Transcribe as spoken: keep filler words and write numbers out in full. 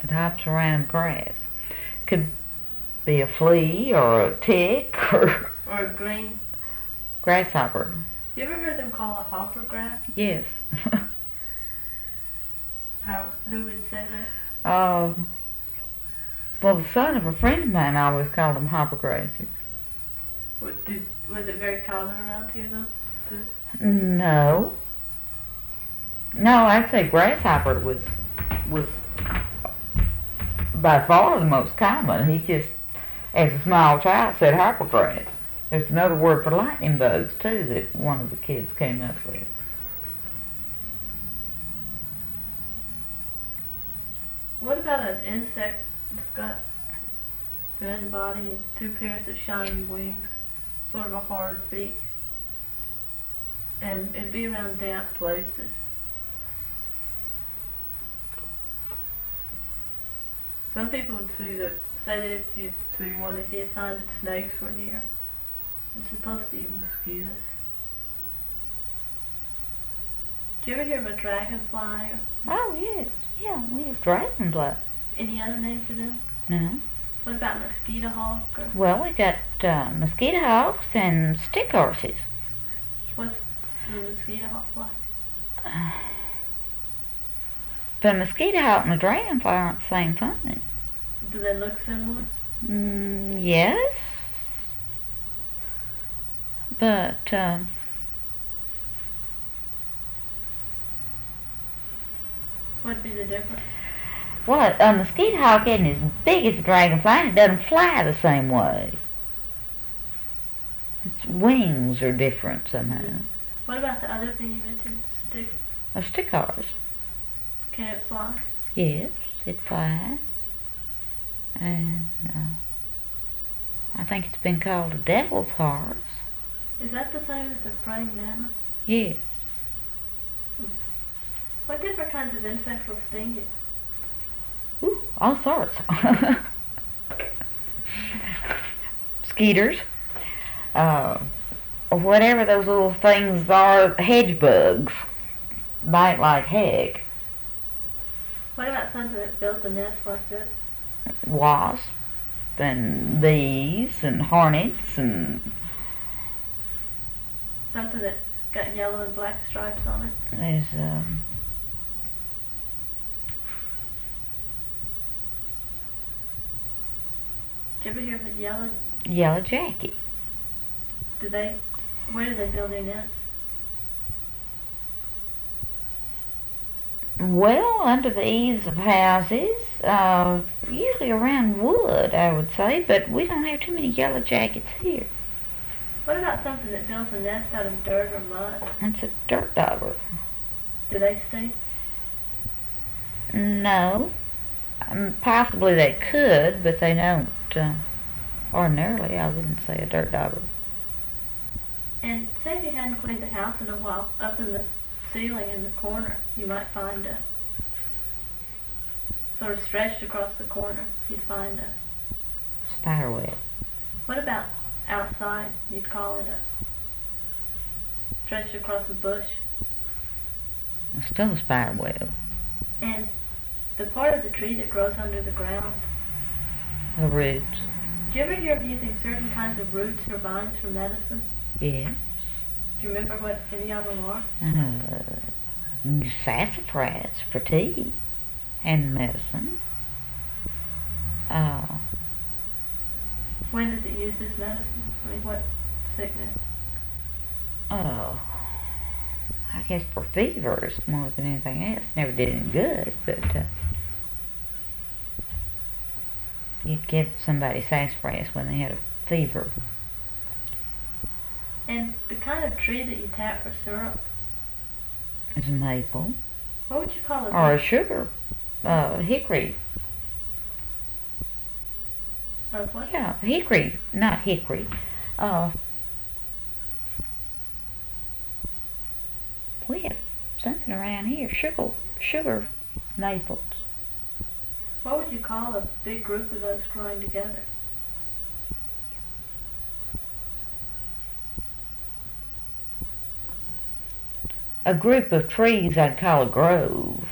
It hops around grass. Could be a flea or a tick or Or a green. grasshopper. You ever heard them call it hopper grass? Yes. How? Who would say that? uh, well, the son of a friend of mine always called them hopper grasses. What, did, was it very common around here though? To- No. No, I'd say grasshopper was was by far the most common. He just, as a small child, said hoppergrass. There's another word for lightning bugs too that one of the kids came up with. What about an insect that's got thin body and two pairs of shiny wings, sort of a hard beak, and it'd be around damp places? Some people would see that, say that if you see one, it'd be a sign that snakes were near. It's supposed to be mosquitoes. Did you ever hear of a dragonfly? Or Oh yes, yeah, we have dragonfly. any other name for them? No. What about mosquito hawk? Or Well, we got uh, mosquito hawks and stick horses. what's the mosquito hawk like? The mosquito hawk and the dragonfly aren't the same thing. Do they look similar? Mm, yes. But, um, What'd be the difference? well, a mosquito hawk isn't as big as a dragonfly and it doesn't fly the same way. Its wings are different somehow. What about the other thing you mentioned? Stick? A stick horse, Can it fly? yes, it flies. And uh, I think it's been called a devil's horse. Is that the same as the praying mantis? Yes. What different kinds of insects will sting you? Ooh, all sorts. Skeeters. Uh, whatever those little things are, hedge bugs. Bite like heck. What about something that builds a nest like this? Wasps and bees and hornets and Something that's got yellow and black stripes on it? there's um, Did you ever hear of a yellow? yellow jacket. Do they? Where do they build their nests? Well, under the eaves of houses, uh, usually around wood, I would say, but we don't have too many yellow jackets here. What about something that builds a nest out of dirt or mud? It's a dirt dauber. Do they sting? No. Um, possibly they could, but they don't. Uh, ordinarily, I wouldn't say a dirt dauber. And say if you hadn't cleaned the house in a while, up in the ceiling in the corner, you might find a, sort of stretched across the corner, you'd find a, Spider web. what about outside? You'd call it a, stretched across a bush. Still a spider web. And the part of the tree that grows under the ground, The roots. do you ever hear of using certain kinds of roots or vines for medicine? Yes. Do you remember what any of them are? Uh, sassafras for tea and medicine. Uh, When does it use this medicine? I mean, what sickness? oh, I guess for fevers more than anything else. Never did any good, but uh, you'd give somebody sassafras when they had a fever. And the kind of tree that you tap for syrup, It's a maple what would you call it? or a sugar, uh, hickory. Or what? Yeah, hickory, not hickory. Uh, we have something around here. Sugar, sugar maples. What would you call a big group of those growing together? A group of trees I'd call a grove.